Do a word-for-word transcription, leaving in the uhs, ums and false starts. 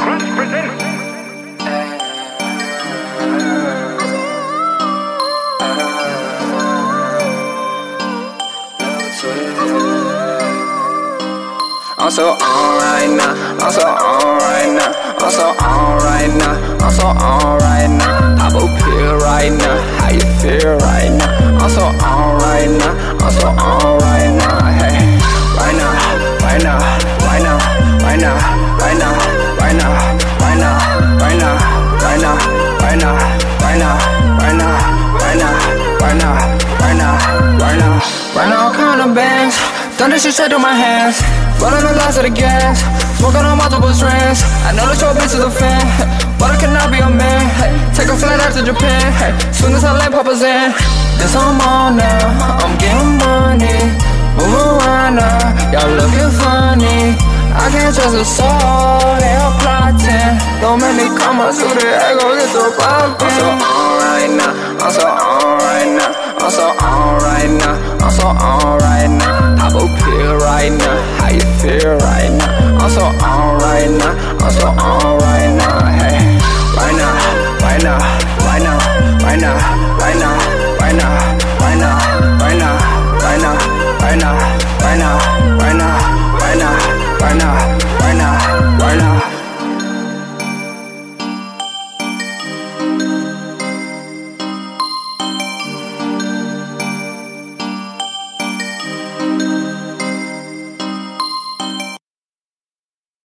I'm so on right now, I'm so on right now, I'm so on right now, I'm so on right now. Pop a pill right now, how you feel right now? I'm so on right now, I'm so on right now. Hey, right now, right now, right now, right now, right now, right now, right now, right now, right now, right now, right now, right now, right now, right now, right now, right now, right now, count the bands, thunder shit straight through my hands. Running the last of the gas, smoking on multiple strands. I know that your bitch is a fan, but I cannot be a man. Hey, take a flight out to Japan, hey, soon as I land Papa's in. This I'm on now, I'm getting money. Move around now, y'all looking funny. I can't trust a soul, they all plotting. Don't make me come up to the egg, go get the poppin'. I'm so on right now, I'm so on right now, I'm so on right now, I'm so on right now. Pop a